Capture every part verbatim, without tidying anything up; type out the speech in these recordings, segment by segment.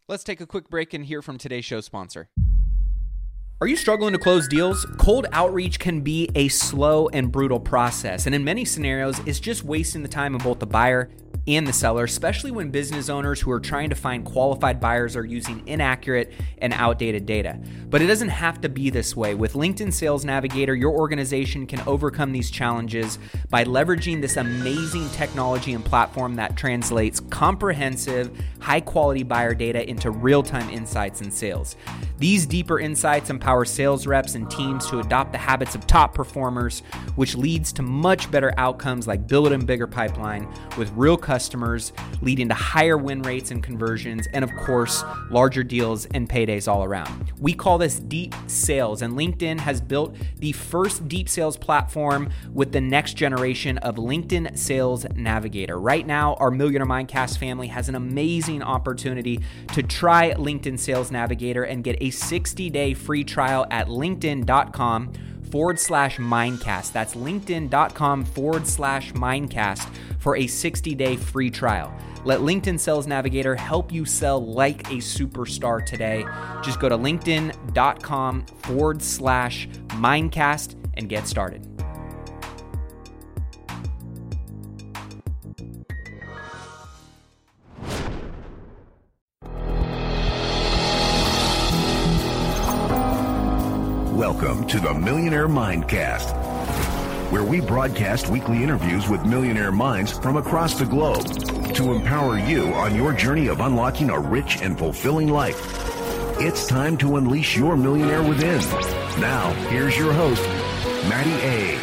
Let's take a quick break and hear from today's show sponsor. Are you struggling to close deals? Cold outreach can be a slow and brutal process, and in many scenarios, it's just wasting the time of both the buyer and the seller, especially when business owners who are trying to find qualified buyers are using inaccurate and outdated data. But it doesn't have to be this way. With LinkedIn Sales Navigator, your organization can overcome these challenges by leveraging this amazing technology and platform that translates comprehensive, high-quality buyer data into real-time insights in sales. These deeper insights empower sales reps and teams to adopt the habits of top performers, which leads to much better outcomes like building a bigger pipeline with real customers, leading to higher win rates and conversions, and of course, larger deals and paydays all around. We call this deep sales, and LinkedIn has built the first deep sales platform with the next generation of LinkedIn Sales Navigator. Right now, our Millionaire Mindcast family has an amazing opportunity to try LinkedIn Sales Navigator and get a sixty-day free trial at linkedin.com forward slash Mindcast. That's linkedin.com forward slash Mindcast for a sixty-day free trial. Let LinkedIn Sales Navigator help you sell like a superstar today. Just go to linkedin.com forward slash Mindcast and get started. Welcome to the Millionaire Mindcast, where we broadcast weekly interviews with millionaire minds from across the globe to empower you on your journey of unlocking a rich and fulfilling life. It's time to unleash your millionaire within. Now, here's your host, Matty A.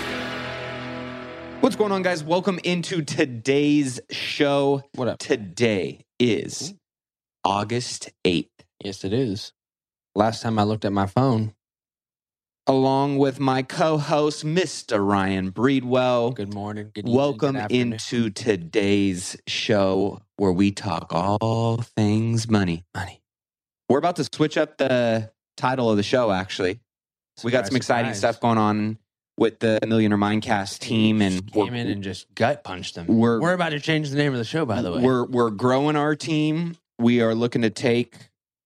What's going on, guys? Welcome into today's show. What up? Today is August eighth. Yes, it is. Last time I looked at my phone. Along with my co-host, Mister Ryan Breedwell. Good morning. Good evening, Welcome good afternoon. into today's show where we talk all things money. Money. We're about to switch up the title of the show, actually. Surprise, we got some exciting surprise. stuff going on with the Millionaire Mindcast team. And Came in and just gut punched them. We're- We're about to change the name of the show, by the way. We're, we're growing our team. We are looking to take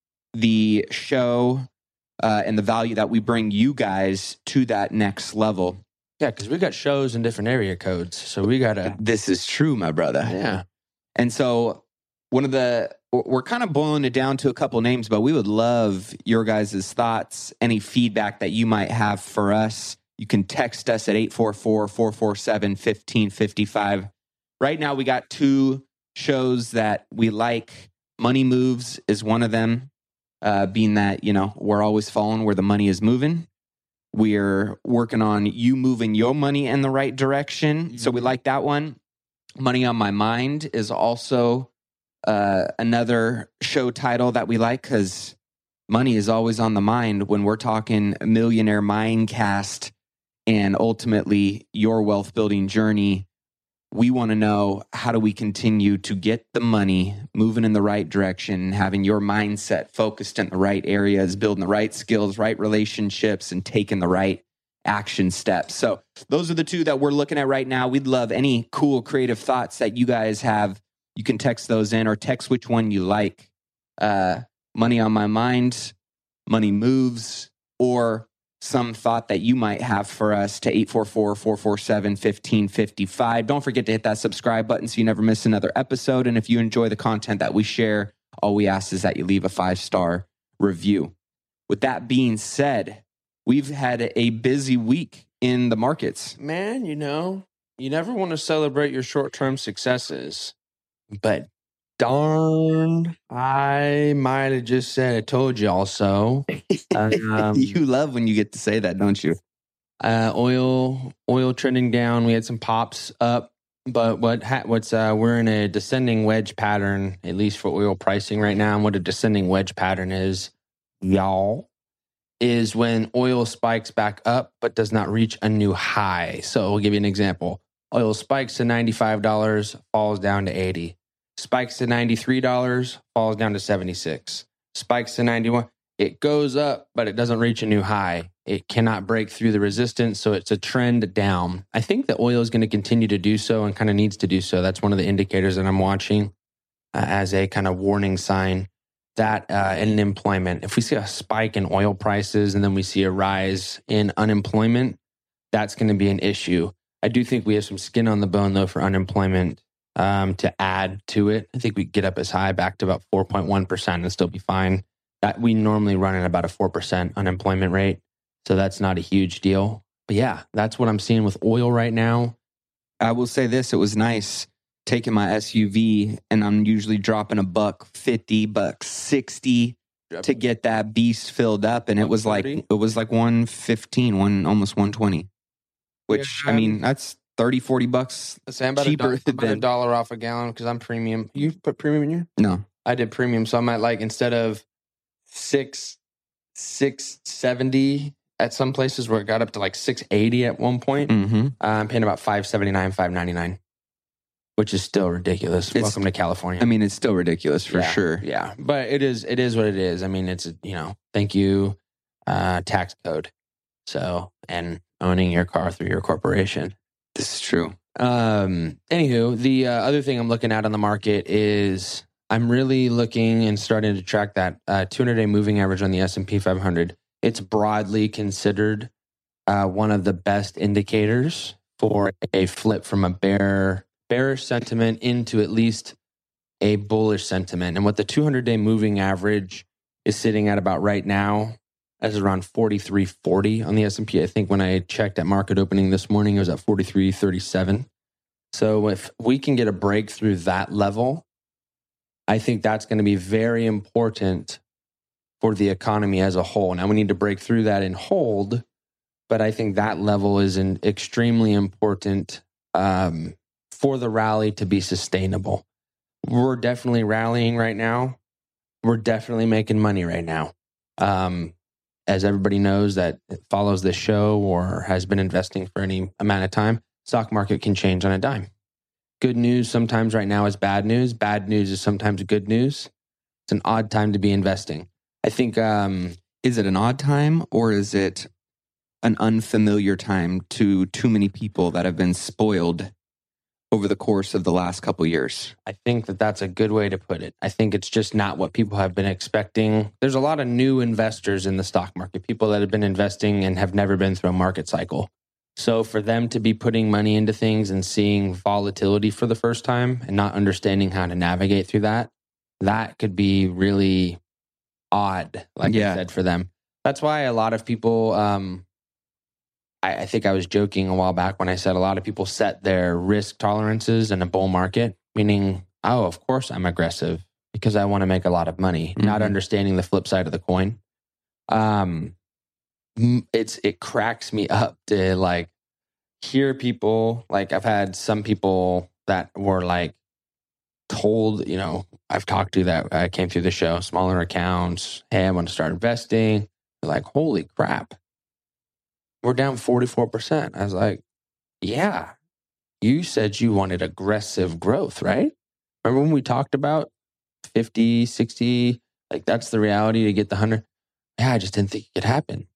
the show uh, and the value that we bring you guys to that next level. Yeah, because we got shows in different area codes. So we got to. This is true, my brother. Yeah. And so one of the, we're kind of boiling it down to a couple names, but we would love your guys' thoughts, any feedback that you might have for us. You can text us at eight four four, four four seven, one five five five. Right now, we got two shows that we like. Money Moves is one of them, uh, being that, you know, we're always following where the money is moving. We're working on you moving your money in the right direction. Mm-hmm. So we like that one. Money on My Mind is also uh, another show title that we like because money is always on the mind when we're talking Millionaire Mindcast and ultimately your wealth building journey. We want to know, how do we continue to get the money moving in the right direction, having your mindset focused in the right areas, building the right skills, right relationships, and taking the right action steps. So those are the two that we're looking at right now. We'd love any cool creative thoughts that you guys have. You can text those in or text which one you like. Uh, Money on My Mind, Money Moves, or some thought that you might have for us to eight four four, four four seven, one five five five. Don't forget to hit that subscribe button so you never miss another episode. And if you enjoy the content that we share, all we ask is that you leave a five-star review. With that being said, we've had a busy week in the markets. Man, you know, you never want to celebrate your short-term successes, but darn, I might have just said I told y'all so. Um, You love when you get to say that, don't you? Uh, oil, oil trending down. We had some pops up, but what ha- what's uh, we're in a descending wedge pattern, at least for oil pricing right now. And what a descending wedge pattern is, y'all, is when oil spikes back up but does not reach a new high. So I'll give you an example. Oil spikes to ninety-five dollars, falls down to eighty. Spikes to ninety-three dollars, falls down to seventy-six. Spikes to ninety-one dollars. It goes up, but it doesn't reach a new high. It cannot break through the resistance, so it's a trend down. I think that oil is going to continue to do so and kind of needs to do so. That's one of the indicators that I'm watching uh, as a kind of warning sign that uh, in employment, if we see a spike in oil prices and then we see a rise in unemployment, that's going to be an issue. I do think we have some skin on the bone, though, for unemployment um, to add to it. I think we get up as high back to about four point one percent and still be fine. That we normally run at about a four percent unemployment rate. So that's not a huge deal. But yeah, that's what I'm seeing with oil right now. I will say this, it was nice taking my S U V, and I'm usually dropping a buck fifty, buck sixty to get that beast filled up. And it was like, it was like one fifteen, one, almost one twenty, which yeah, I mean, that's thirty, forty bucks say I'm about cheaper a, do- about than a dollar off a gallon because I'm premium. You put premium in here? No. I did premium. So I'm at like, instead of six, six seventy at some places where it got up to like six eighty at one point, mm-hmm. uh, I'm paying about five seventy-nine, five ninety-nine. Which is still ridiculous. It's, Welcome to California. I mean, it's still ridiculous for yeah, sure. Yeah, but it is. It is what it is. I mean, it's, you know, thank you, uh, tax code. So, and owning your car through your corporation. This is true. Um. Anywho, the uh, other thing I'm looking at on the market is I'm really looking and starting to track that uh, two hundred day moving average on the S and P five hundred. It's broadly considered uh, one of the best indicators for a flip from a bear. bearish sentiment into at least a bullish sentiment. And what the two hundred day moving average is sitting at about right now is around forty-three forty on the S and P. I think when I checked at market opening this morning, it was at forty-three thirty-seven. So if we can get a break through that level, I think that's going to be very important for the economy as a whole. Now we need to break through that and hold, but I think that level is an extremely important um, for the rally to be sustainable. We're definitely rallying right now. We're definitely making money right now. Um, as everybody knows that follows this show or has been investing for any amount of time, stock market can change on a dime. Good news sometimes right now is bad news. Bad news is sometimes good news. It's an odd time to be investing. I think, um, is it an odd time or is it an unfamiliar time to too many people that have been spoiled over the course of the last couple of years? I think that that's a good way to put it. I think it's just not what people have been expecting. There's a lot of new investors in the stock market, people that have been investing and have never been through a market cycle. So for them to be putting money into things and seeing volatility for the first time and not understanding how to navigate through that, that could be really odd, like yeah. I said, for them. That's why a lot of people, um, I, I think I was joking a while back when I said a lot of people set their risk tolerances in a bull market, meaning, oh, of course I'm aggressive because I want to make a lot of money, mm-hmm. not understanding the flip side of the coin. Um, it's it cracks me up to like hear people, like I've had some people that were like told, you know, I've talked to that I came through the show, smaller accounts. Hey, I want to start investing. They're like, holy crap. We're down forty-four percent. I was like, yeah, you said you wanted aggressive growth, right? Remember when we talked about fifty, sixty, like that's the reality to get the one hundred? Yeah, I just didn't think it could happen.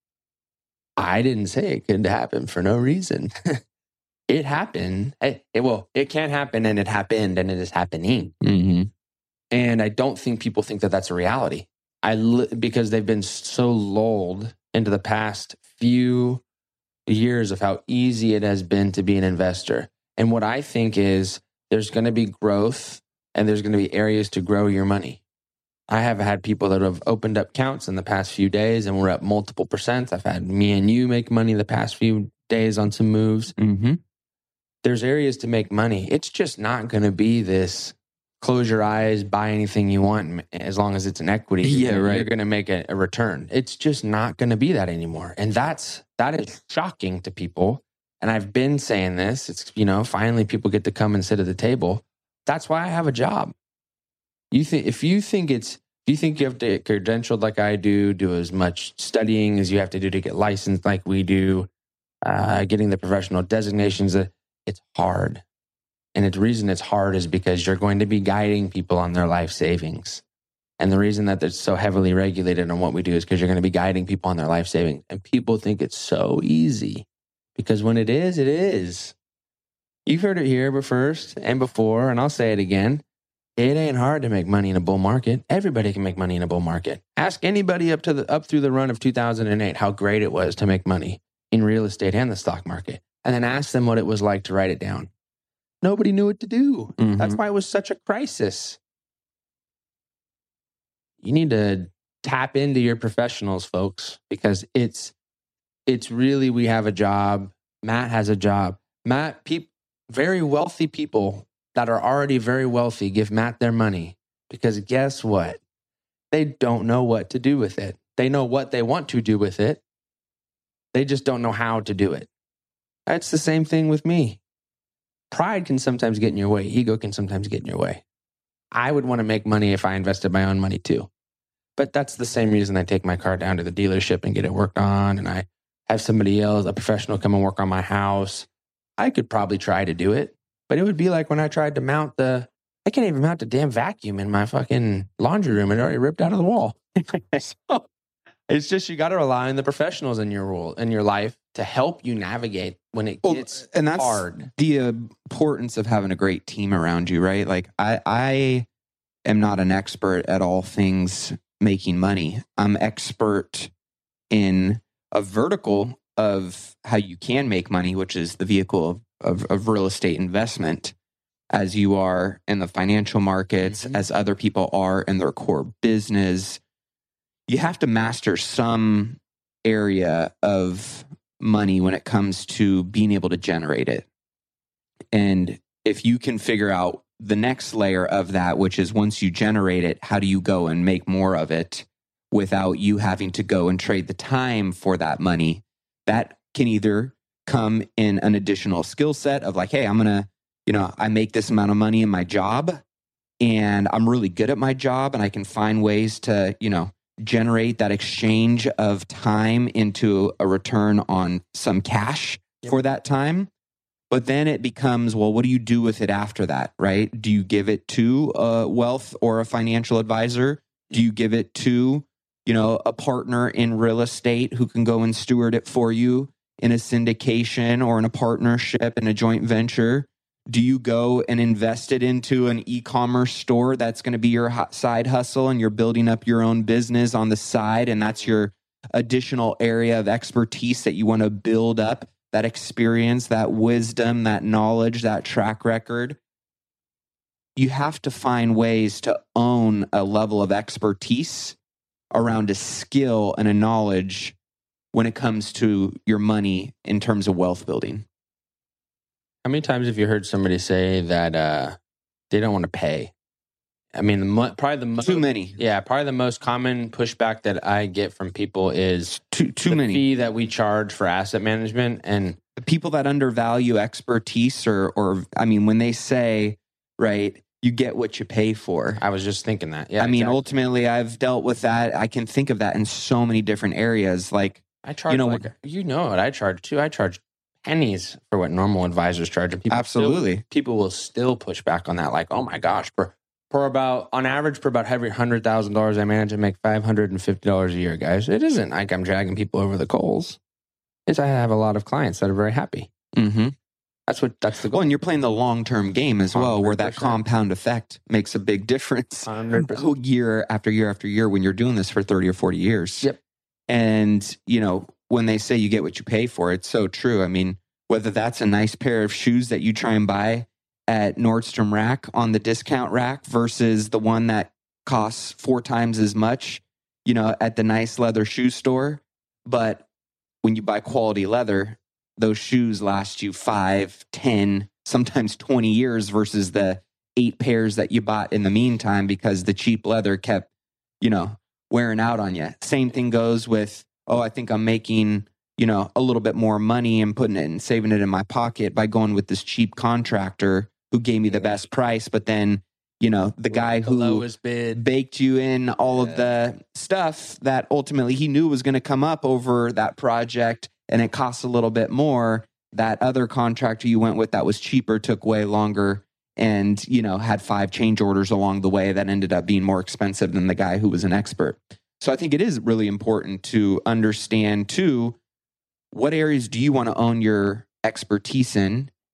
I didn't say it couldn't happen for no reason. It happened. It, it, well, it can happen and it happened and it is happening. Mm-hmm. And I don't think people think that that's a reality. I because they've been so lulled into the past few years of how easy it has been to be an investor. And what I think is there's going to be growth and there's going to be areas to grow your money. I have had people that have opened up accounts in the past few days and we're up multiple percent. I've had me and you make money the past few days on some moves. Mm-hmm. There's areas to make money. It's just not going to be this close your eyes, buy anything you want as long as it's an equity. Yeah, right. You're going to make a, a return. It's just not going to be that anymore. And that's, that is shocking to people. And I've been saying this, it's, you know, finally people get to come and sit at the table. That's why I have a job. You think, if you think it's, if you think you have to get credentialed like I do, do as much studying as you have to do to get licensed like we do, uh, getting the professional designations, uh, it's hard. And the reason it's hard is because you're going to be guiding people on their life savings. And the reason that it's so heavily regulated on what we do is because you're going to be guiding people on their life savings. And people think it's so easy because when it is, it is. You've heard it here but first and before, and I'll say it again. It ain't hard to make money in a bull market. Everybody can make money in a bull market. Ask anybody up to the up through the run of two thousand eight how great it was to make money in real estate and the stock market. And then ask them what it was like to write it down. Nobody knew what to do. Mhm. That's why it was such a crisis. You need to tap into your professionals, folks, because it's it's really, we have a job. Matt has a job. Matt, peop, very wealthy people that are already very wealthy give Matt their money because guess what? They don't know what to do with it. They know what they want to do with it. They just don't know how to do it. That's the same thing with me. Pride can sometimes get in your way. Ego can sometimes get in your way. I would want to make money if I invested my own money too. But that's the same reason I take my car down to the dealership and get it worked on. And I have somebody else, a professional, come and work on my house. I could probably try to do it. But it would be like when I tried to mount the, I can't even mount the damn vacuum in my fucking laundry room. It already ripped out of the wall. So it's just, you got to rely on the professionals in your role, in your life to help you navigate when it Well, gets and that's hard. the importance of having a great team around you, right? Like I, I am not an expert at all things making money. I'm expert in a vertical of how you can make money, which is the vehicle of, of, of real estate investment, as you are in the financial markets, Mhm. as other people are in their core business. You have to master some area of money when it comes to being able to generate it. And if you can figure out the next layer of that, which is once you generate it, how do you go and make more of it without you having to go and trade the time for that money? That can either come in an additional skill set of like, hey, I'm going to, you know, I make this amount of money in my job and I'm really good at my job and I can find ways to, you know, generate that exchange of time into a return on some cash Yep. for that time. But then it becomes, well, what do you do with it after that, right? Do you give it to a wealth or a financial advisor? Do you give it to, you know, a partner in real estate who can go and steward it for you in a syndication or in a partnership in a joint venture? Do you go and invest it into an e-commerce store that's going to be your hu- side hustle and you're building up your own business on the side and that's your additional area of expertise that you want to build up, that experience, that wisdom, that knowledge, that track record? You have to find ways to own a level of expertise around a skill and a knowledge when it comes to your money in terms of wealth building. How many times have you heard somebody say that uh, they don't want to pay? I mean, the mo- probably the most, Too many. Yeah, probably the most common pushback that I get from people is Too, too the many. fee that we charge for asset management. And The people that undervalue expertise or, or, I mean, when they say, right, you get what you pay for. I was just thinking that. Yeah, I mean, exactly. ultimately, I've dealt with that. I can think of that in so many different areas. Like, I charge, you know, like, you know what I charge too. I charge pennies for what normal advisors charge. And people absolutely. Still, people will still push back on that. Like, oh my gosh, for, for about, on average, for about every one hundred thousand dollars I manage, I make five hundred fifty dollars a year, guys. It isn't like I'm dragging people over the coals. It's I have a lot of clients that are very happy. Mm-hmm. That's what, that's the goal. Well, and you're playing the long-term game as well, where that one hundred percent. compound effect makes a big difference. one hundred percent. Year after year after year when you're doing this for thirty or forty years. Yep. And, you know, when they say you get what you pay for, it's so true. I mean, whether that's a nice pair of shoes that you try and buy at Nordstrom Rack on the discount rack versus the one that costs four times as much, you know, at the nice leather shoe store. But when you buy quality leather, those shoes last you five, ten, sometimes twenty years versus the eight pairs that you bought in the meantime because the cheap leather kept, you know, wearing out on you. Same thing goes with, oh, I think I'm making, you know, a little bit more money and putting it and saving it in my pocket by going with this cheap contractor who gave me the best price. But then, you know, the guy The who lowest bid. baked you in all of the stuff that ultimately he knew was going to come up over that project and it costs a little bit more. That other contractor you went with that was cheaper took way longer and, you know, had five change orders along the way that ended up being more expensive than the guy who was an expert. So I think it is really important to understand too, what areas do you want to own your expertise in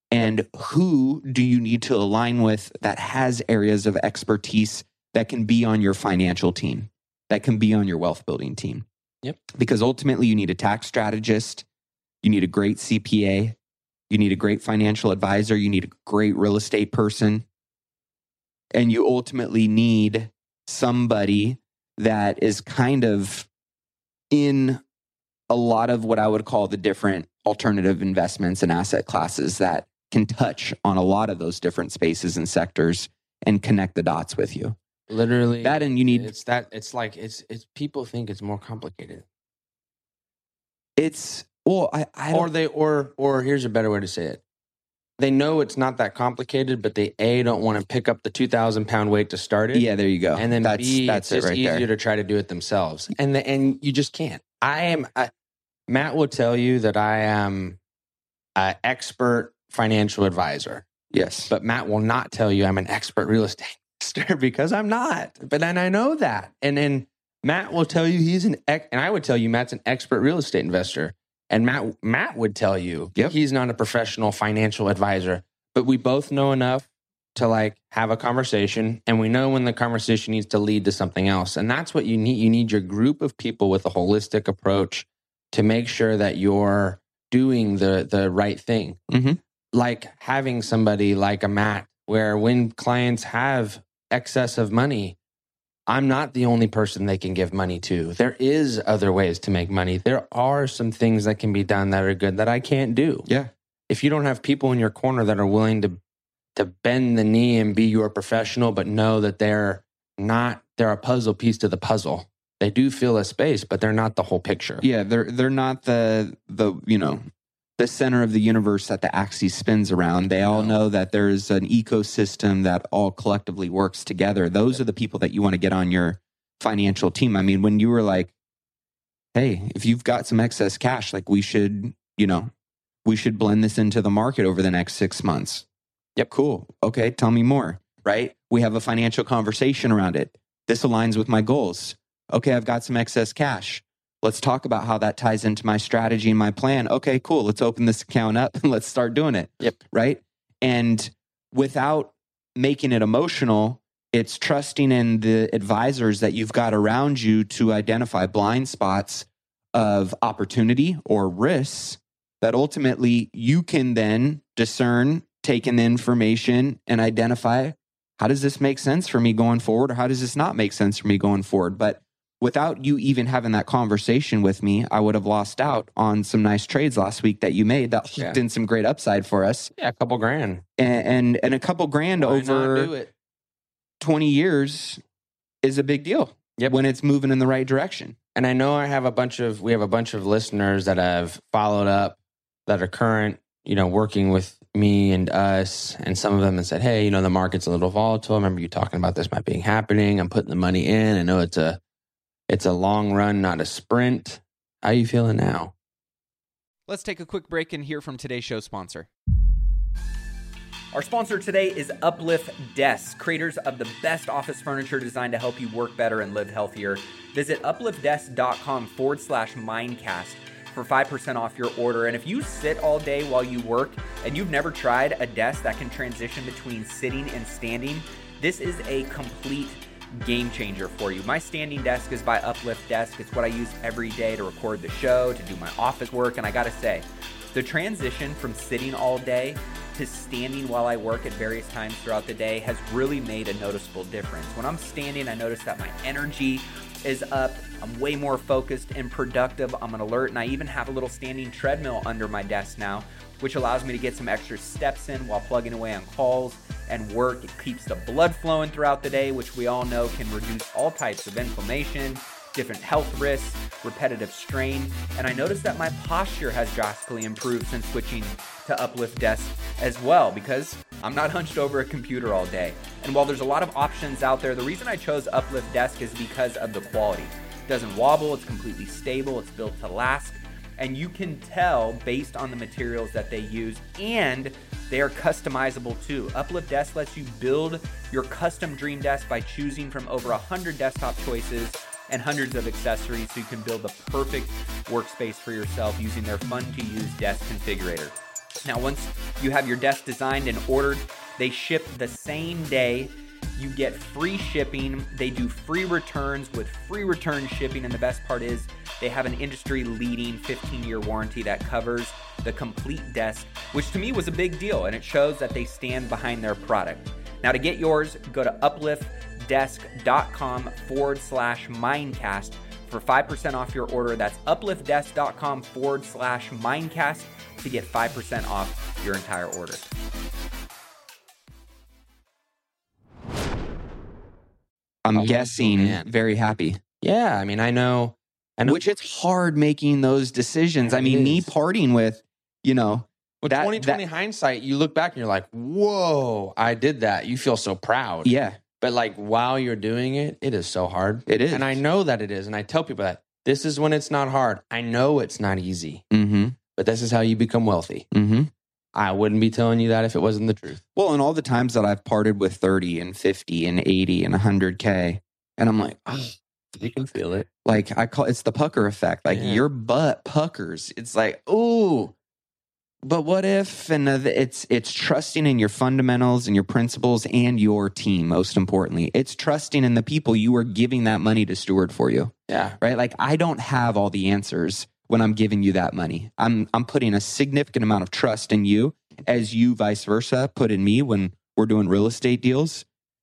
And who do you need to align with that has areas of expertise that can be on your financial team, that can be on your wealth building team? Yep. Because ultimately you need a tax strategist, you need a great C P A, you need a great financial advisor, you need a great real estate person, and you ultimately need somebody that is kind of in a lot of what I would call the different alternative investments and asset classes that can touch on a lot of those different spaces and sectors and connect the dots with you. Literally, that, and you need it's that it's like it's it's people think it's more complicated. It's well, I, I or they or or here's a better way to say it. They know it's not that complicated, but they A, don't want to pick up the two thousand pound weight to start it. Yeah, there you go. And then that's, B, that's it's just it right easier there. to try to do it themselves. And the, and you just can't. I am, I, Matt will tell you that I am an expert financial advisor. Yes. But Matt will not tell you I'm an expert real estate investor because I'm not. But then I know that. And then Matt will tell you he's an, ex, and I would tell you Matt's an expert real estate investor. And Matt, Matt would tell you yep. he's not a professional financial advisor. But we both know enough to like have a conversation, and we know when the conversation needs to lead to something else. And that's what you need. You need your group of people with a holistic approach to make sure that you're doing the the right thing. Mm-hmm. Like having somebody like a Matt, where when clients have excess of money, I'm not the only person they can give money to. There is other ways to make money. There are some things that can be done that are good that I can't do. Yeah. If you don't have people in your corner that are willing to to bend the knee and be your professional, but know that they're not, they're a puzzle piece to the puzzle. They do fill a space, but they're not the whole picture. Yeah, they're they're not the the you know the center of the universe that the axis spins around. They all know that there's an ecosystem that all collectively works together. Those are the people that you want to get on your financial team. I mean, when you were like, hey, if you've got some excess cash, like we should, you know, we should blend this into the market over the next six months. Yep, cool. Okay, tell me more, right? We have a financial conversation around it. This aligns with my goals. Okay, I've got some excess cash. Let's talk about how that ties into my strategy and my plan. Okay, cool. Let's open this account up and let's start doing it. Yep. Right? And without making it emotional, it's trusting in the advisors that you've got around you to identify blind spots of opportunity or risks that ultimately you can then discern, take in the information and identify, how does this make sense for me going forward, or how does this not make sense for me going forward? But without you even having that conversation with me, I would have lost out on some nice trades last week that you made that hooked Yeah. in some great upside for us. Yeah, a couple grand. And and, and a couple grand Why not do over it? twenty years is a big deal. Yep. When it's moving in the right direction. And I know I have a bunch of, we have a bunch of listeners that have followed up that are current, you know, working with me and us. And some of them have said, hey, you know, the market's a little volatile. I remember you talking about this might be happening. I'm putting the money in. I know it's a, it's a long run, not a sprint. How are you feeling now? Let's take a quick break and hear from today's show sponsor. Our sponsor today is Uplift Desks, creators of the best office furniture designed to help you work better and live healthier. Visit upliftdesk.com forward slash mindcast for five percent off your order. And if you sit all day while you work and you've never tried a desk that can transition between sitting and standing, this is a complete game changer for you. My standing desk is by Uplift Desk. It's what I use every day to record the show, to do my office work. And I gotta say, the transition from sitting all day to standing while I work at various times throughout the day has really made a noticeable difference. When I'm standing, I notice that my energy is up. I'm way more focused and productive. I'm an alert, and I even have a little standing treadmill under my desk now, which allows me to get some extra steps in while plugging away on calls and work. It keeps the blood flowing throughout the day, which we all know can reduce all types of inflammation, different health risks, repetitive strain. And I noticed that my posture has drastically improved since switching to Uplift Desk as well, because I'm not hunched over a computer all day. And while there's a lot of options out there, the reason I chose Uplift Desk is because of the quality. It doesn't wobble, it's completely stable, it's built to last. And you can tell based on the materials that they use, and they are customizable too. Uplift Desk lets you build your custom dream desk by choosing from over one hundred desktop choices and hundreds of accessories, so you can build the perfect workspace for yourself using their fun-to-use desk configurator. Now, once you have your desk designed and ordered, they ship the same day. You get free shipping. They do free returns with free return shipping. And the best part is they have an industry-leading fifteen-year warranty that covers the complete desk, which to me was a big deal. And it shows that they stand behind their product. Now, to get yours, go to upliftdesk.com forward slash Mindcast for five percent off your order. That's upliftdesk.com forward slash Mindcast to get five percent off your entire order. I'm Oh, guessing man. very happy. Yeah, I mean, I know, I know. Which it's hard making those decisions. I It mean, me is. parting with, you know, With that- twenty twenty hindsight, you look back and you're like, whoa, I did that. You feel so proud. yeah, But like while you're doing it, it is so hard. it is. And I know that it is. And I tell people that this is when it's not hard. I know it's not easy, Mm-hmm. but this is how you become wealthy. Mm-hmm. I wouldn't be telling you that if it wasn't the truth. Well, and all the times that I've parted with thirty and fifty and eighty and one hundred K, and I'm like, oh, You can feel it. like I call it's the pucker effect. Like Yeah. your butt puckers. It's like, ooh, but what if? And uh, it's it's trusting in your fundamentals and your principles and your team. Most importantly, it's trusting in the people you are giving that money to steward for you. Yeah. Right? Like I don't have all the answers when I'm giving you that money. I'm I'm putting a significant amount of trust in you, as you vice versa put in me when we're doing real estate deals.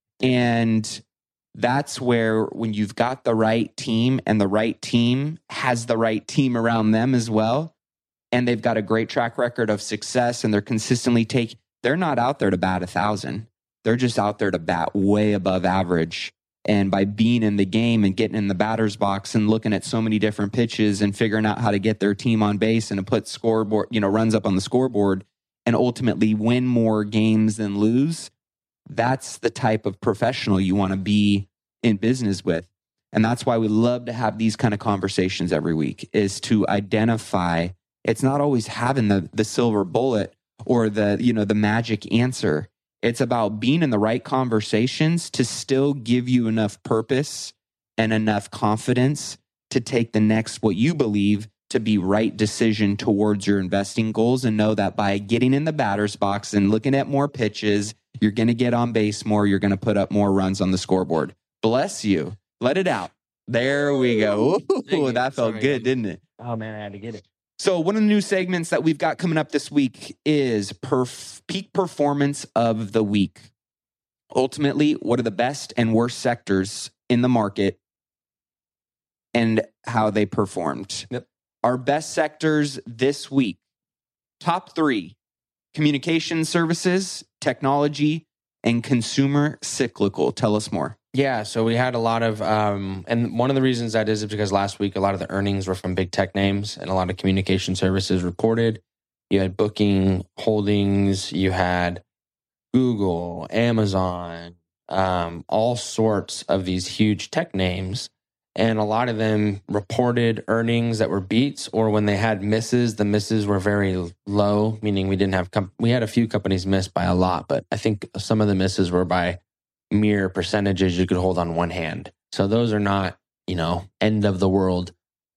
And that's where when you've got the right team and the right team has the right team around them as well, and they've got a great track record of success and they're consistently take, they're not out there to bat a thousand. They're just out there to bat way above average. And by being in the game and getting in the batter's box and looking at so many different pitches and figuring out how to get their team on base and to put scoreboard, you know, runs up on the scoreboard and ultimately win more games than lose, that's the type of professional you want to be in business with. And that's why we love to have these kind of conversations every week, is to identify. It's not always having the the silver bullet or the, you know, the magic answer. It's about being in the right conversations to still give you enough purpose and enough confidence to take the next, what you believe to be right decision towards your investing goals, and know that by getting in the batter's box and looking at more pitches, you're going to get on base more. You're going to put up more runs on the scoreboard. Bless you. Let it out. There we go. Ooh, that felt Sorry, good, guys. didn't it? Oh man, I had to get it. So one of the new segments that we've got coming up this week is perf- peak performance of the week. Ultimately, what are the best and worst sectors in the market and how they performed? Yep. Our best sectors this week, top three: communication services, technology, and consumer cyclical. Tell us more. Yeah, so we had a lot of, um, and one of the reasons that is, is because last week a lot of the earnings were from big tech names, and a lot of communication services reported. You had Booking Holdings, you had Google, Amazon, um, all sorts of these huge tech names, and a lot of them reported earnings that were beats, or when they had misses, the misses were very low, meaning we didn't have com- we had a few companies miss by a lot, but I think some of the misses were by mere percentages you could hold on one hand. So those are not, you know, end of the world.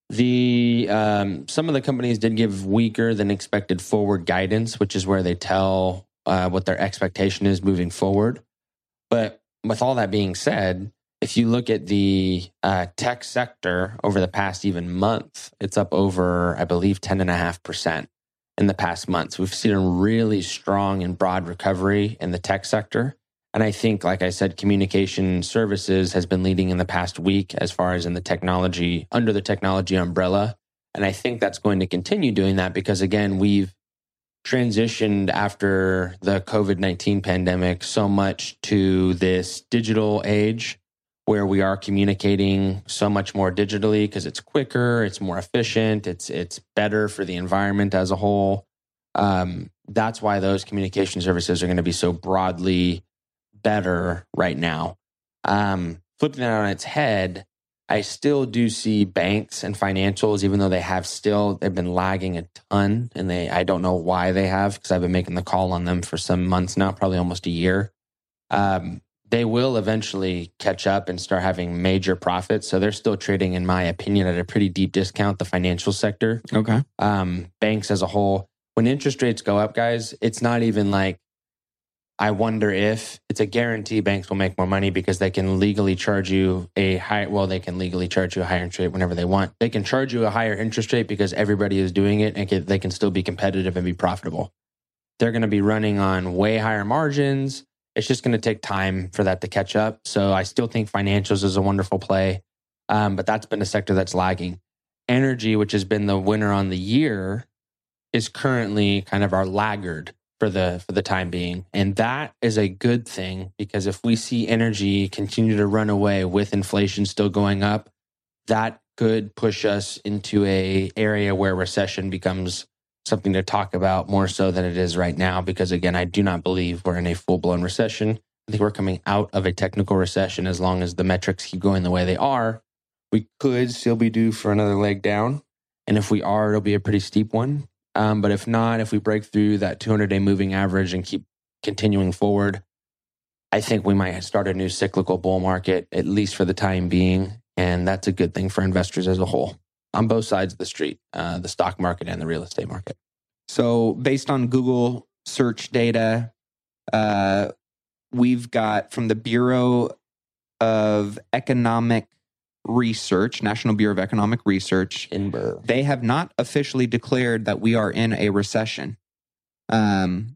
The um, some of the companies did give weaker than expected forward guidance, which is where they tell uh, what their expectation is moving forward. But with all that being said, if you look at the uh, tech sector over the past even month, it's up over, I believe, ten and a half percent in the past months. We've seen a really strong and broad recovery in the tech sector. And I think, like I said, communication services has been leading in the past week as far as in the technology, under the technology umbrella. And I think that's going to continue doing that because, again, we've transitioned after the COVID nineteen pandemic so much to this digital age where we are communicating so much more digitally because it's quicker, it's more efficient, it's it's better for the environment as a whole. Um, that's why those communication services are going to be so broadly better right now. Um, flipping that on its head, I still do see banks and financials, even though they have still, they've been lagging a ton, and they, I don't know why they have, because I've been making the call on them for some months now, probably almost a year. Um, they will eventually catch up and start having major profits. So they're still trading, in my opinion, at a pretty deep discount, the financial sector. Okay. Um, banks as a whole, when interest rates go up, guys, it's not even like, I wonder if it's a guarantee banks will make more money because they can legally charge you a high, well, they can legally charge you a higher interest rate whenever they want. They can charge you a higher interest rate because everybody is doing it and can, they can still be competitive and be profitable. They're going to be running on way higher margins. It's just going to take time for that to catch up. So I still think financials is a wonderful play, um, but that's been a sector that's lagging. Energy, which has been the winner on the year, is currently kind of our laggard for the for the time being. And that is a good thing because if we see energy continue to run away with inflation still going up, that could push us into a area where recession becomes something to talk about more so than it is right now. Because again, I do not believe we're in a full-blown recession. I think we're coming out of a technical recession as long as the metrics keep going the way they are. We could still be due for another leg down. And if we are, it'll be a pretty steep one. Um, but if not, if we break through that two hundred day moving average and keep continuing forward, I think we might start a new cyclical bull market, at least for the time being. And that's a good thing for investors as a whole on both sides of the street, uh, the stock market and the real estate market. So based on Google search data, uh, we've got from the Bureau of Economic Research, National Bureau of Economic Research, In Burr. they have not officially declared that we are in a recession. Um,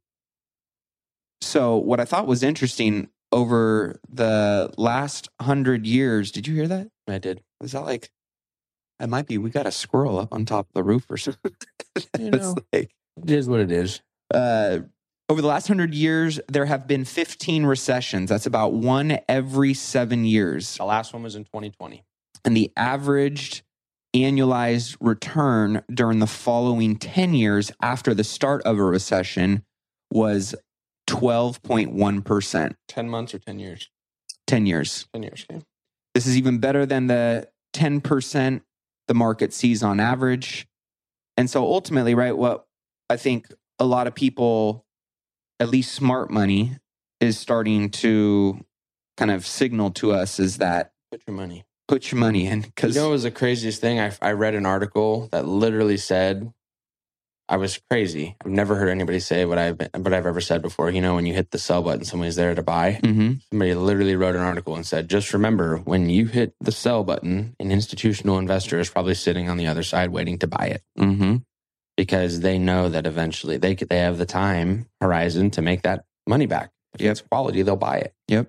so what I thought was interesting over the last hundred years, did you hear that? I did. Was that like, it might be, we got a squirrel up on top of the roof or something. You It's know. like, It is what it is. uh, over the last hundred years, there have been fifteen recessions. That's about one every seven years. The last one was in twenty twenty. And the averaged annualized return during the following ten years after the start of a recession was twelve point one percent. ten months or ten years? ten years. ten years, okay. This is even better than the ten percent the market sees on average. And so ultimately, right, what I think a lot of people, at least smart money, is starting to kind of signal to us is that Put your money. put your money in. Because You know what was the craziest thing? I, I read an article that literally said, I was crazy. I've never heard anybody say what I've been, what I've ever said before. You know, when you hit the sell button, somebody's there to buy. mm-hmm. Somebody literally wrote an article and said, just remember, when you hit the sell button, an institutional investor is probably sitting on the other side waiting to buy it Mm-hmm. because they know that eventually they could, they have the time horizon to make that money back. If Yep. it's quality, they'll buy it. Yep.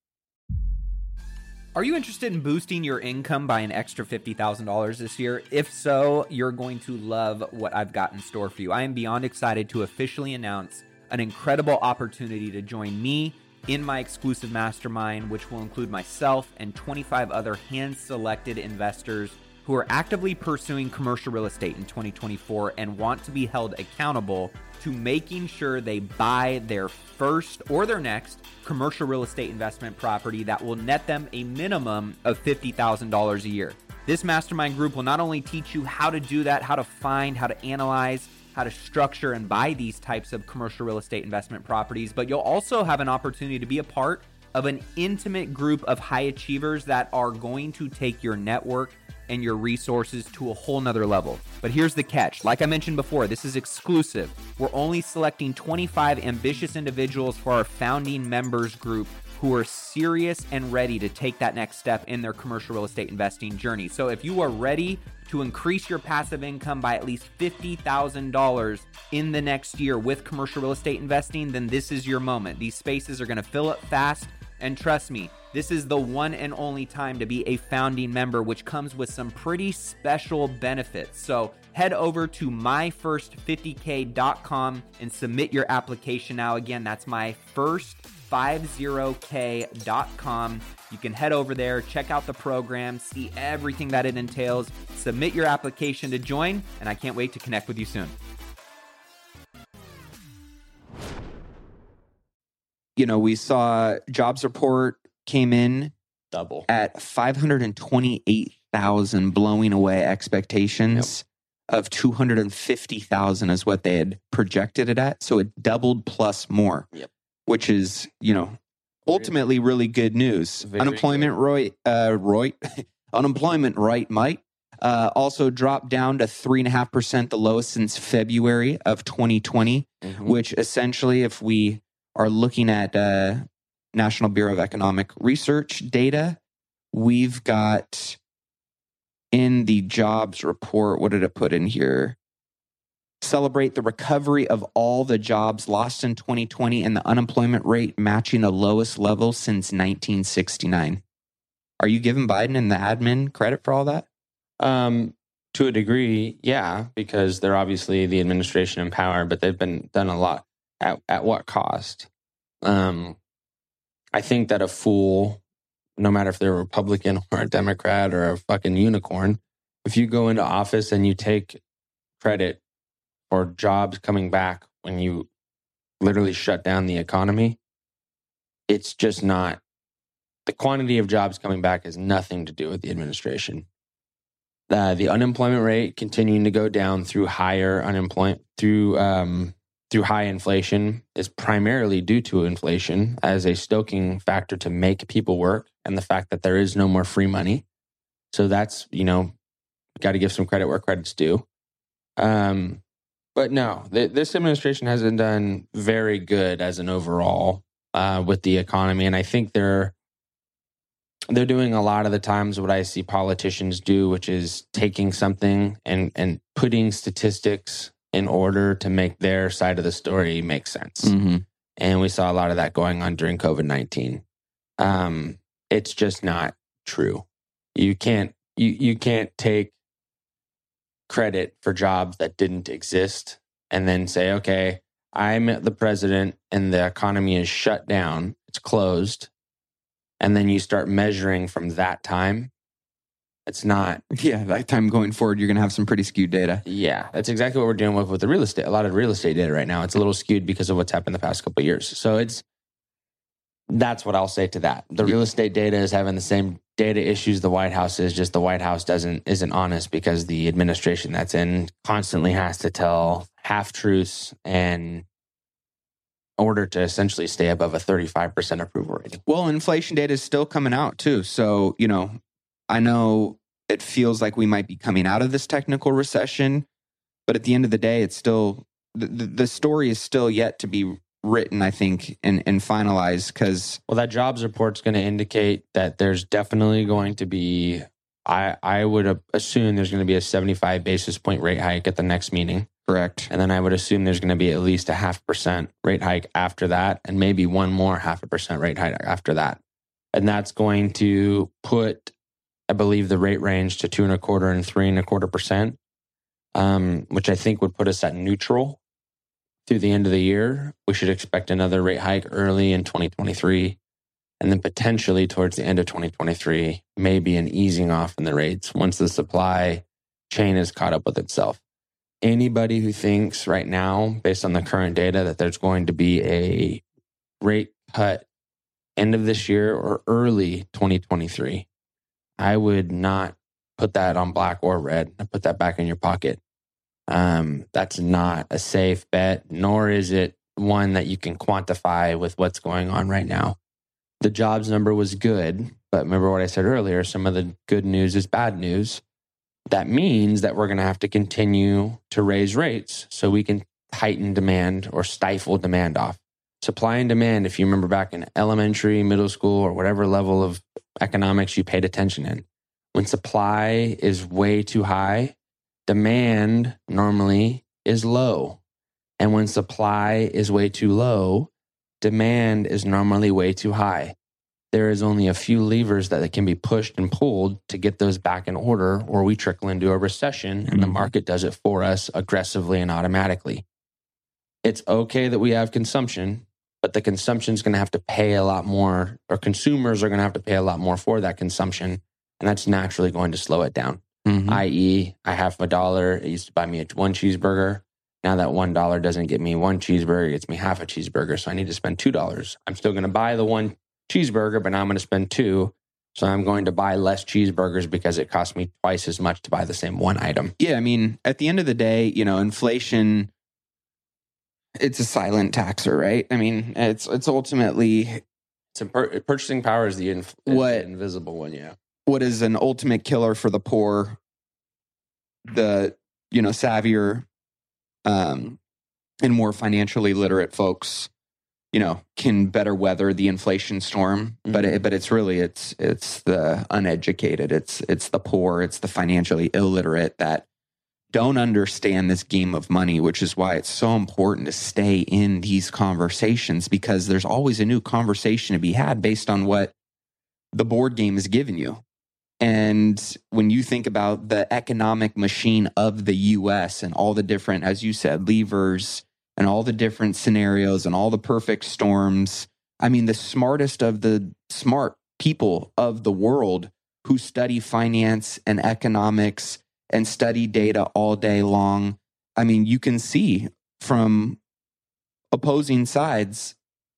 Are you interested in boosting your income by an extra fifty thousand dollars this year? If so, you're going to love what I've got in store for you. I am beyond excited to officially announce an incredible opportunity to join me in my exclusive mastermind, which will include myself and twenty-five other hand-selected investors who are actively pursuing commercial real estate in twenty twenty-four and want to be held accountable to making sure they buy their first or their next commercial real estate investment property that will net them a minimum of fifty thousand dollars a year. This mastermind group will not only teach you how to do that, how to find, how to analyze, how to structure and buy these types of commercial real estate investment properties, but you'll also have an opportunity to be a part of an intimate group of high achievers that are going to take your network and your resources to a whole nother level. But here's the catch. Like I mentioned before, this is exclusive. We're only selecting twenty-five ambitious individuals for our founding members group who are serious and ready to take that next step in their commercial real estate investing journey. So if you are ready to increase your passive income by at least fifty thousand dollars in the next year with commercial real estate investing, then this is your moment. These spaces are gonna fill up fast, and trust me, this is the one and only time to be a founding member, which comes with some pretty special benefits. So head over to my first fifty k dot com and submit your application now. Again, that's my first fifty k dot com. You can head over there, check out the program, see everything that it entails, submit your application to join, and I can't wait to connect with you soon. You know, we saw jobs report came in Double. at five hundred twenty-eight thousand, blowing away expectations of two hundred fifty thousand is what they had projected it at. So it doubled plus more, Yep. which is, you know, ultimately really good news. Very Unemployment good. rate, uh, right, unemployment rate, might. Uh, also dropped down to three and a half percent, the lowest since February of twenty twenty, mm-hmm. which essentially, if we are looking at uh, National Bureau of Economic Research data, we've got in the jobs report, what did it put in here? Celebrate the recovery of all the jobs lost in twenty twenty and the unemployment rate matching the lowest level since nineteen sixty-nine. Are you giving Biden and the admin credit for all that? Um, to a degree, yeah, because they're obviously the administration in power, but they've been done a lot. At, at what cost? Um, I think that a fool, no matter if they're a Republican or a Democrat or a fucking unicorn, if you go into office and you take credit for jobs coming back when you literally shut down the economy, it's just not. The quantity of jobs coming back has nothing to do with the administration. Uh, the unemployment rate continuing to go down through higher unemployment, through um, through high inflation is primarily due to inflation as a stoking factor to make people work and the fact that there is no more free money. So that's, you know, got to give some credit where credit's due. Um, but no, th- this administration hasn't done very good as an overall uh, with the economy. And I think they're They're doing a lot of the times what I see politicians do, which is taking something and, and putting statistics in order to make their side of the story make sense. Mm-hmm. And we saw a lot of that going on during COVID nineteen. Um, it's just not true. You can't you you can't take credit for jobs that didn't exist and then say, okay, I'm the president and the economy is shut down, it's closed. And then you start measuring from that time. It's not. Yeah, that time going forward, you're going to have some pretty skewed data. Yeah, that's exactly what we're dealing with with the real estate. A lot of real estate data right now. It's a little skewed because of what's happened the past couple of years. So it's, that's what I'll say to that. The real estate data is having the same data issues the White House is, just the White House doesn't, isn't honest because the administration that's in constantly has to tell half-truths and order to essentially stay above a thirty-five percent approval rating. Well, inflation data is still coming out too. So, you know, I know it feels like we might be coming out of this technical recession, but at the end of the day, it's still, the, the story is still yet to be written, I think, and, and finalized because... Well, that jobs report's going to indicate that there's definitely going to be, I, I would assume there's going to be a seventy-five basis point rate hike at the next meeting. Correct. And then I would assume there's going to be at least a half percent rate hike after that, and maybe one more half a percent rate hike after that. And that's going to put, I believe, the rate range to two and a quarter and three and a quarter percent, um, which I think would put us at neutral through the end of the year. We should expect another rate hike early in twenty twenty-three, and then potentially towards the end of twenty twenty-three, maybe an easing off in the rates once the supply chain is caught up with itself. Anybody who thinks right now, based on the current data, that there's going to be a rate cut end of this year or early twenty twenty-three, I would not put that on black or red. I put that back in your pocket. Um, that's not a safe bet, nor is it one that you can quantify with what's going on right now. The jobs number was good, but remember what I said earlier, some of the good news is bad news. That means that we're going to have to continue to raise rates so we can tighten demand or stifle demand off. Supply and demand, if you remember back in elementary, middle school, or whatever level of economics you paid attention in, when supply is way too high, demand normally is low. And when supply is way too low, demand is normally way too high. There is only a few levers that can be pushed and pulled to get those back in order, or we trickle into a recession and mm-hmm. the market does it for us aggressively and automatically. It's okay that we have consumption, but the consumption is going to have to pay a lot more, or consumers are going to have to pay a lot more for that consumption, and that's naturally going to slow it down. Mm-hmm. that is, I have a dollar. It used to buy me a one cheeseburger. Now that one dollar doesn't get me one cheeseburger, it gets me half a cheeseburger, so I need to spend two dollars. I'm still going to buy the one cheeseburger, but now I'm going to spend two. So I'm going to buy less cheeseburgers because it costs me twice as much to buy the same one item. Yeah, I mean, at the end of the day, you know, inflation, it's a silent taxer, right? I mean, it's it's ultimately... It's a pur- purchasing power is the, inf- what, the invisible one, yeah. What is an ultimate killer for the poor the, you know, savvier um, and more financially literate folks, you know, can better weather the inflation storm. Mm-hmm. But it, but it's really it's it's the uneducated, it's it's the poor, it's the financially illiterate that don't understand this game of money, which is why it's so important to stay in these conversations, because there's always a new conversation to be had based on what the board game is giving you. And when you think about the economic machine of the U S and all the different, as you said, levers and all the different scenarios and all the perfect storms, I mean, the smartest of the smart people of the world who study finance and economics and study data all day long, I mean, you can see from opposing sides,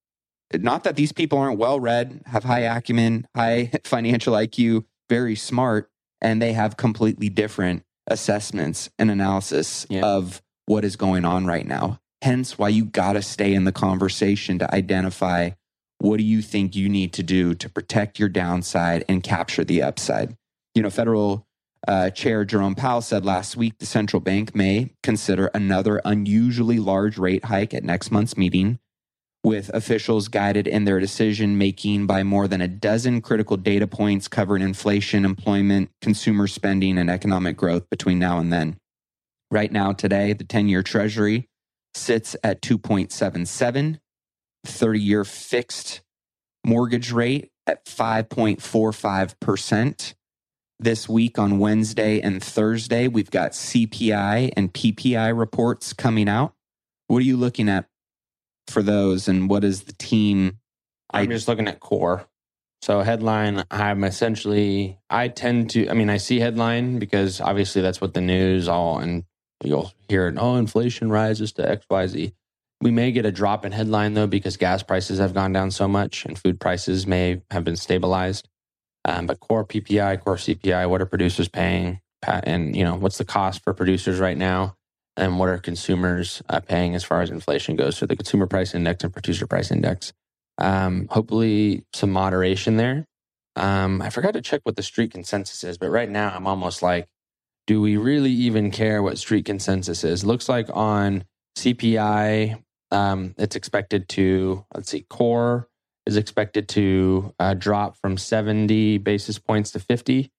not that these people aren't well-read, have high acumen, high financial I Q, very smart, and they have completely different assessments and analysis yeah. of what is going on right now. Hence why you got to stay in the conversation to identify what do you think you need to do to protect your downside and capture the upside. You know, Federal uh, Chair Jerome Powell said last week the central bank may consider another unusually large rate hike at next month's meeting, with officials guided in their decision making by more than a dozen critical data points covering inflation, employment, consumer spending, and economic growth between now and then. Right now, today, the ten-year Treasury sits at two point seven seven, thirty-year fixed mortgage rate at five point four five percent. This week on Wednesday and Thursday, we've got C P I and P P I reports coming out. What are you looking at for those, and what is the team? I'm just looking at core. So headline, I'm essentially, I tend to, I mean, I see headline because obviously that's what the news all, and you'll hear it, oh, inflation rises to X Y Z. We may get a drop in headline though, because gas prices have gone down so much and food prices may have been stabilized. Um, but core P P I, core C P I, what are producers paying? And, you know, what's the cost for producers right now? And what are consumers uh, paying as far as inflation goes? So the consumer price index and producer price index. Um, hopefully some moderation there. Um, I forgot to check what the street consensus is, but right now I'm almost like, do we really even care what street consensus is? Looks like on C P I, um, it's expected to, let's see, core is expected to uh, drop from seventy basis points to fifty.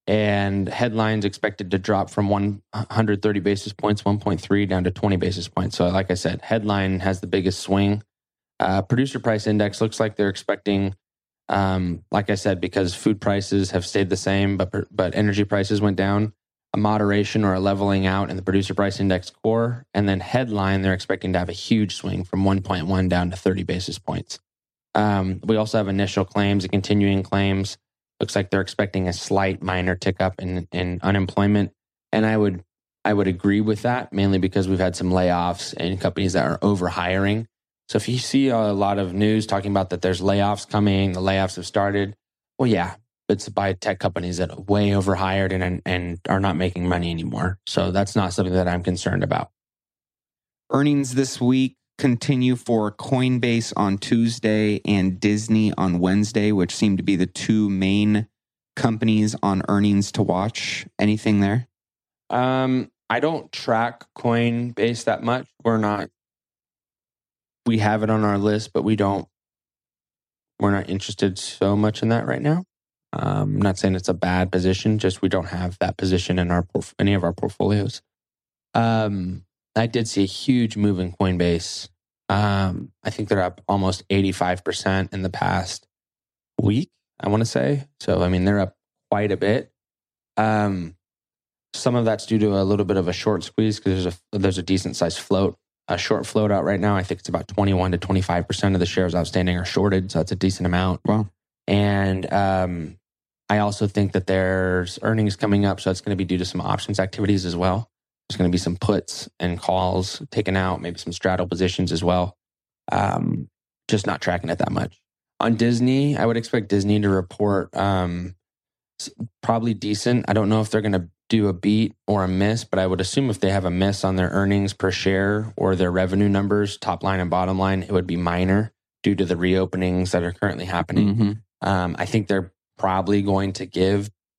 And headlines expected to drop from one hundred thirty basis points, one point three, down to twenty basis points. So like I said, headline has the biggest swing. Uh, producer price index looks like they're expecting, um, like I said, because food prices have stayed the same, but but energy prices went down, a moderation or a leveling out in the producer price index core. And then headline, they're expecting to have a huge swing from one point one down to thirty basis points. Um, we also have initial claims and continuing claims. Looks like they're expecting a slight minor tick up in, in unemployment. And I would I would agree with that, mainly because we've had some layoffs and companies that are over hiring. So if you see a lot of news talking about that there's layoffs coming, the layoffs have started, well, yeah, it's by tech companies that are way overhired and, and are not making money anymore. So that's not something that I'm concerned about. Earnings this week continue for Coinbase on Tuesday and Disney on Wednesday, which seem to be the two main companies on earnings to watch. Anything there? Um, I don't track Coinbase that much. We're not, we have it on our list, but we don't, we're not interested so much in that right now. Um, I'm not saying it's a bad position, just we don't have that position in our any of our portfolios. Um, I did see a huge move in Coinbase. Um, I think they're up almost eighty-five percent in the past week, I want to say. So, I mean, they're up quite a bit. Um, some of that's due to a little bit of a short squeeze because there's a there's a decent sized float. A short float out right now, I think it's about twenty-one to twenty-five percent of the shares outstanding are shorted. So that's a decent amount. Wow. And um, I also think that there's earnings coming up. So it's going to be due to some options activities as well. There's going to be some puts and calls taken out, maybe some straddle positions as well. Um, just not tracking it that much. On Disney, I would expect Disney to report um, probably decent. I don't know if they're going to do a beat or a miss, but I would assume if they have a miss on their earnings per share or their revenue numbers, top line and bottom line, it would be minor due to the reopenings that are currently happening. Mm-hmm. Um, I think they're probably going to give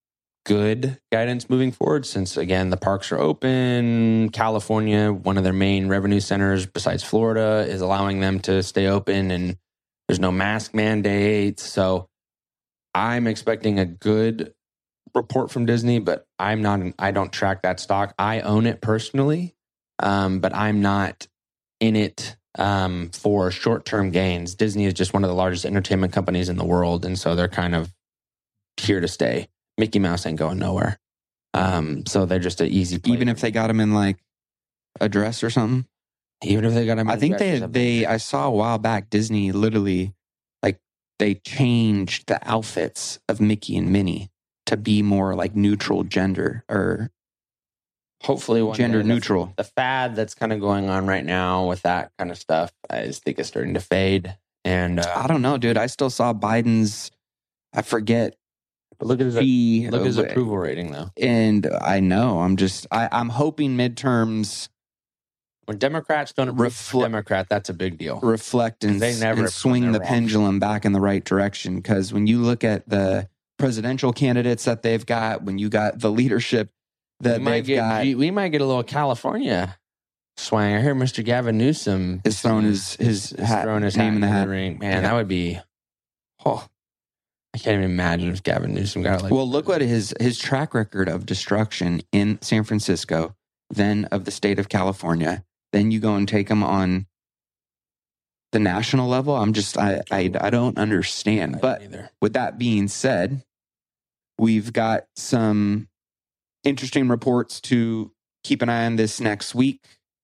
good guidance moving forward since, again, the parks are open. California, one of their main revenue centers besides Florida, is allowing them to stay open and there's no mask mandates. So I'm expecting a good report from Disney, but I'm not, I don't track that stock. I own it personally, um, but I'm not in it um, for short-term gains. Disney is just one of the largest entertainment companies in the world. And so they're kind of here to stay. Mickey Mouse ain't going nowhere. Um, so they're just an easy play. Even if they got him in like a dress or something? Even if they got him in I think a they, dress or they, something. I saw a while back, Disney literally, like, they changed the outfits of Mickey and Minnie to be more like neutral gender or Hopefully one gender day, the- neutral. The fad that's kind of going on right now with that kind of stuff, I just think it's starting to fade. And uh, I don't know, dude. I still saw Biden's, I forget, but look at his fee. look at his uh, approval rating though. And I know, I'm just, I, I'm hoping midterms When Democrats don't approve Refle- a Democrat, that's a big deal. reflect and, They never and approve swing their the wrong. pendulum back in the right direction. Because when you look at the presidential candidates that they've got, when you got the leadership that we might they've get got, we might get a little California swang. I heard Mister Gavin Newsom is throwing his his, is hat, throwing his name hat in the hat. ring. Man, Yeah. that would be. Oh, I can't even imagine if Gavin Newsom got like. Well, look what his his track record of destruction in San Francisco, then of the state of California. Then you go and take him on the national level. I'm just I I, I don't understand. But either. with that being said, we've got some interesting reports to keep an eye on this next week.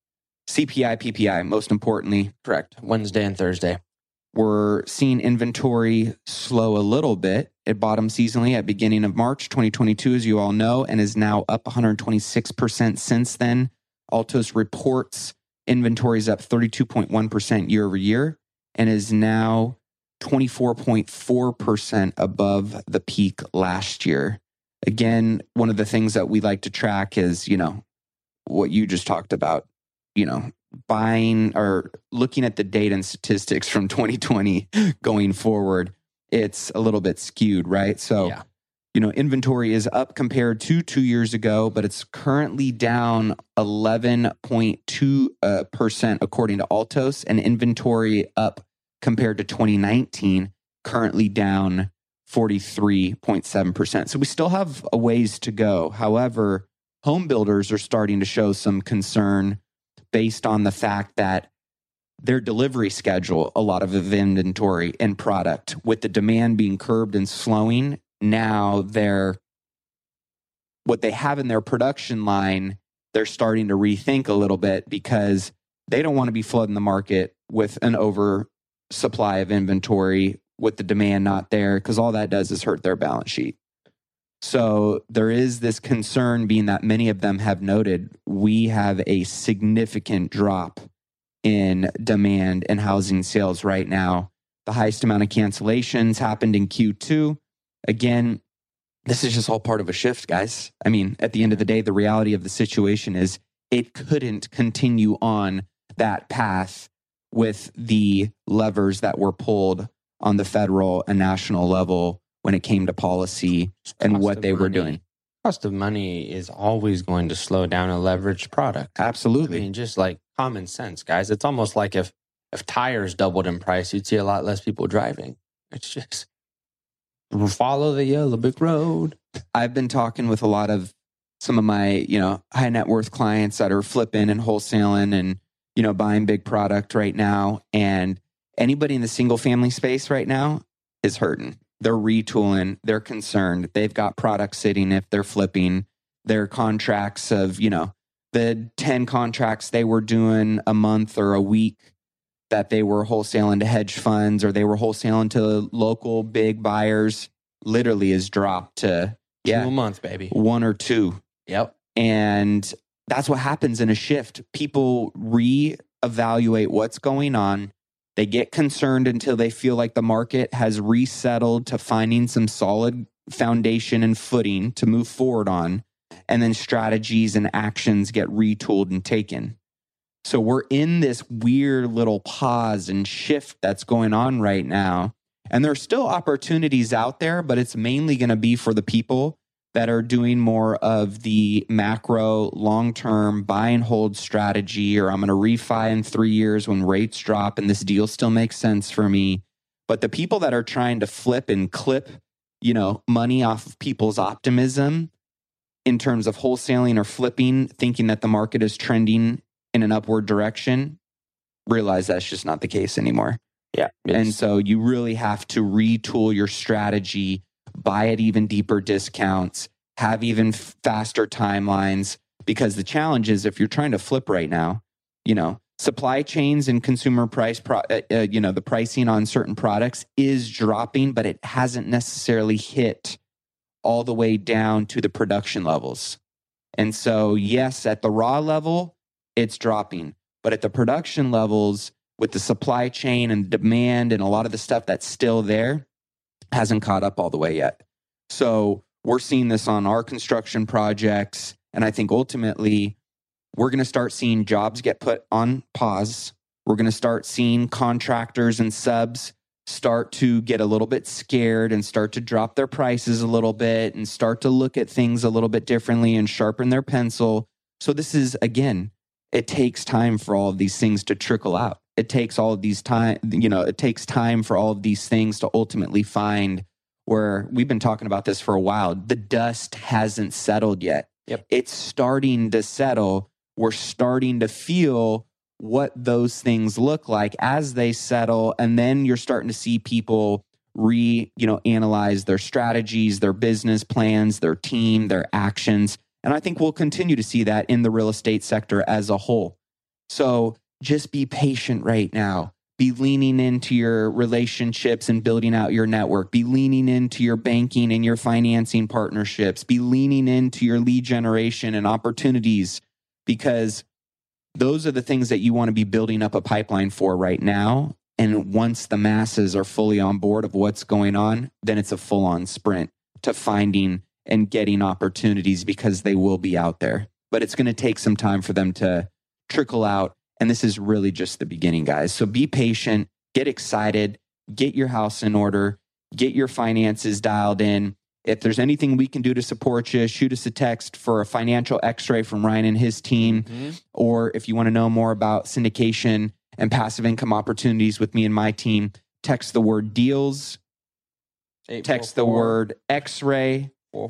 C P I, P P I, most importantly. Correct. Wednesday and Thursday. We're seeing inventory slow a little bit. It bottomed seasonally at beginning of March twenty twenty-two, as you all know, and is now up one hundred twenty-six percent since then. Altos reports inventory is up thirty-two point one percent year over year and is now twenty-four point four percent above the peak last year. Again, one of the things that we like to track is, you know, what you just talked about, you know, buying or looking at the data and statistics from twenty twenty going forward. It's a little bit skewed, right? So, Yeah. you know, inventory is up compared to two years ago, but it's currently down eleven point two uh, percent according to Altos, and inventory up compared to twenty nineteen, currently down forty-three point seven percent. So we still have a ways to go. However, home builders are starting to show some concern based on the fact that their delivery schedule, a lot of inventory and product, with the demand being curbed and slowing, now they're what they have in their production line, they're starting to rethink a little bit because they don't want to be flooding the market with an oversupply of inventory with the demand not there, because all that does is hurt their balance sheet. So there is this concern, being that many of them have noted we have a significant drop in demand and housing sales right now. The highest amount of cancellations happened in Q two. Again, this is just all part of a shift, guys. I mean, at the end of the day, the reality of the situation is it couldn't continue on that path with the levers that were pulled on the federal and national level when it came to policy and Cost what of they were money. doing. Cost of money is always going to slow down a leveraged product. I Absolutely. mean, just like common sense, guys. It's almost like if if tires doubled in price, you'd see a lot less people driving. It's just follow the yellow brick road. I've been talking with a lot of some of my, you know, high net worth clients that are flipping and wholesaling and, you know, buying big product right now. And anybody in the single family space right now is hurting. They're retooling. They're concerned. They've got products sitting if they're flipping. Their contracts of, you know, the ten contracts they were doing a month or a week that they were wholesaling to hedge funds or they were wholesaling to local big buyers literally is dropped to, yeah, Two a month, baby. one or two. Yep. And that's what happens in a shift. People reevaluate what's going on. They get concerned until they feel like the market has resettled to finding some solid foundation and footing to move forward on. And then strategies and actions get retooled and taken. So we're in this weird little pause and shift that's going on right now. And there's still opportunities out there, but it's mainly going to be for the people that are doing more of the macro long-term buy and hold strategy, or I'm going to refi in three years when rates drop and this deal still makes sense for me. But the people that are trying to flip and clip, you know, money off of people's optimism in terms of wholesaling or flipping, thinking that the market is trending in an upward direction, realize that's just not the case anymore. Yeah. And so you really have to retool your strategy, buy at even deeper discounts, have even faster timelines, because the challenge is if you're trying to flip right now, you know, supply chains and consumer price, pro, uh, uh, you know, the pricing on certain products is dropping, but it hasn't necessarily hit all the way down to the production levels. And so, yes, at the raw level, it's dropping, but at the production levels, with the supply chain and demand and a lot of the stuff that's still there, hasn't caught up all the way yet. So we're seeing this on our construction projects. And I think ultimately we're going to start seeing jobs get put on pause. We're going to start seeing contractors and subs start to get a little bit scared and start to drop their prices a little bit and start to look at things a little bit differently and sharpen their pencil. So this is, again, it takes time for all of these things to trickle out. It takes all of these time, you know, it takes time for all of these things to ultimately find where we've been talking about this for a while. The dust hasn't settled yet. Yep. It's starting to settle. We're starting to feel what those things look like as they settle. And then you're starting to see people re, you know, analyze their strategies, their business plans, their team, their actions. And I think we'll continue to see that in the real estate sector as a whole. So just be patient right now. Be leaning into your relationships and building out your network. Be leaning into your banking and your financing partnerships. Be leaning into your lead generation and opportunities, because those are the things that you want to be building up a pipeline for right now. And once the masses are fully on board of what's going on, then it's a full-on sprint to finding and getting opportunities, because they will be out there. But it's going to take some time for them to trickle out. And this is really just the beginning, guys. So be patient, get excited, get your house in order, get your finances dialed in. If there's anything we can do to support you, shoot us a text for a financial x-ray from Ryan and his team. Mm-hmm. Or if you want to know more about syndication and passive income opportunities with me and my team, text the word deals, text the word x-ray,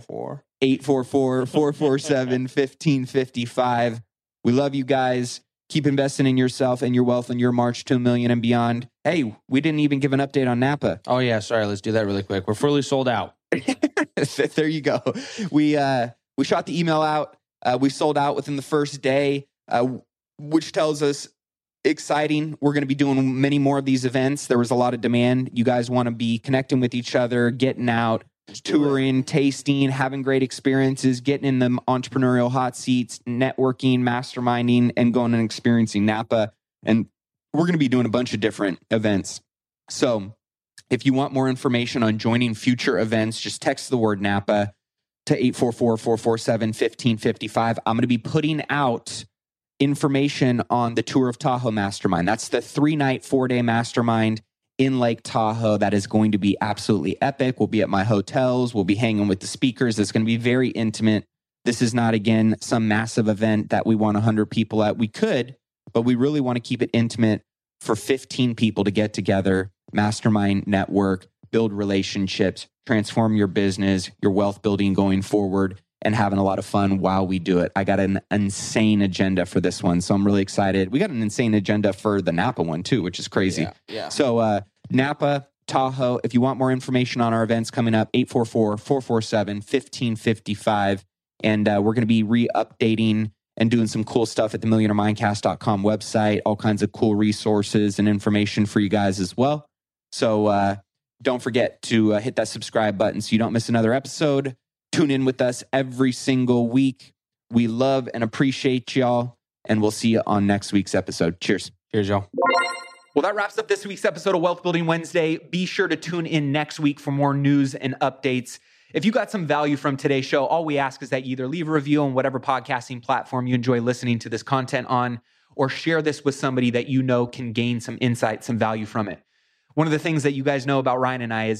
eight four four, four four seven, one five five five. We love you guys. Keep investing in yourself and your wealth and your march to a million and beyond. Hey, we didn't even give an update on Napa. Oh, yeah. Sorry. Let's do that really quick. We're fully sold out. There you go. We uh, we shot the email out. Uh, we sold out within the first day, uh, which tells us exciting. We're going to be doing many more of these events. There was a lot of demand. You guys want to be connecting with each other, getting out, touring, tasting, having great experiences, getting in the entrepreneurial hot seats, networking, masterminding, and going and experiencing Napa. And we're going to be doing a bunch of different events. So if you want more information on joining future events, just text the word Napa to eight four four, four four seven, one five five five. I'm going to be putting out information on the Tour of Tahoe Mastermind. That's the three-night, four-day mastermind in Lake Tahoe. That is going to be absolutely epic. We'll be at my hotels. We'll be hanging with the speakers. It's going to be very intimate. This is not, again, some massive event that we want one hundred people at. We could, but we really want to keep it intimate for fifteen people to get together, mastermind, network, build relationships, transform your business, your wealth building going forward, and having a lot of fun while we do it. I got an insane agenda for this one, so I'm really excited. We got an insane agenda for the Napa one too, which is crazy. Yeah, yeah. So uh, Napa, Tahoe, if you want more information on our events coming up, eight four four, four four seven, one five five five. And uh, we're going to be re-updating and doing some cool stuff at the millionaire mindcast dot com website, all kinds of cool resources and information for you guys as well. So uh, don't forget to uh, hit that subscribe button so you don't miss another episode. Tune in with us every single week. We love and appreciate y'all, and we'll see you on next week's episode. Cheers. Cheers, y'all. Well, that wraps up this week's episode of Wealth Building Wednesday. Be sure to tune in next week for more news and updates. If you got some value from today's show, all we ask is that you either leave a review on whatever podcasting platform you enjoy listening to this content on, or share this with somebody that you know can gain some insight, some value from it. One of the things that you guys know about Ryan and I is,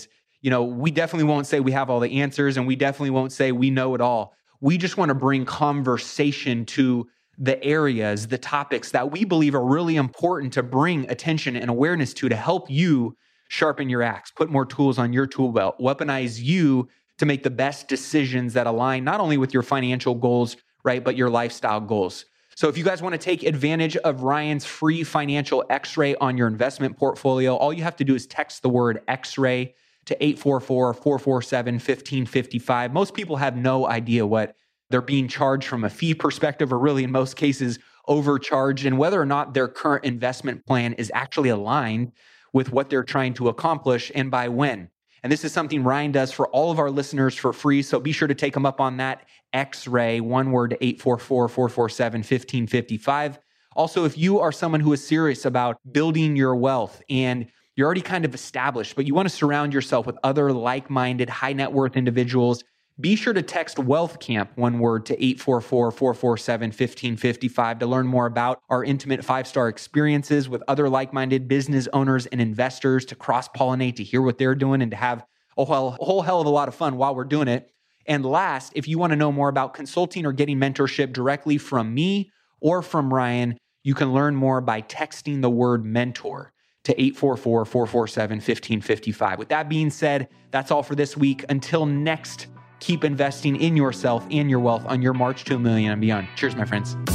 you know, we definitely won't say we have all the answers, and we definitely won't say we know it all. We just want to bring conversation to the areas, the topics that we believe are really important to bring attention and awareness to, to help you sharpen your axe, put more tools on your tool belt, weaponize you to make the best decisions that align not only with your financial goals, right, but your lifestyle goals. So if you guys want to take advantage of Ryan's free financial x-ray on your investment portfolio, all you have to do is text the word x-ray to eight four four, four four seven, one five five five. Most people have no idea what they're being charged from a fee perspective, or really in most cases overcharged, and whether or not their current investment plan is actually aligned with what they're trying to accomplish and by when. And this is something Ryan does for all of our listeners for free. So be sure to take them up on that X-ray, one word, to eight four four, four four seven, one five five five. Also, if you are someone who is serious about building your wealth and you're already kind of established, but you want to surround yourself with other like-minded, high net worth individuals, be sure to text Wealth Camp, one word, to eight four four, four four seven, one five five five to learn more about our intimate five-star experiences with other like-minded business owners and investors, to cross-pollinate, to hear what they're doing, and to have a whole, a whole hell of a lot of fun while we're doing it. And last, if you want to know more about consulting or getting mentorship directly from me or from Ryan, you can learn more by texting the word mentor to eight four four, four four seven, one five five five. With that being said, that's all for this week. Until next, keep investing in yourself and your wealth on your march to a million and beyond. Cheers, my friends.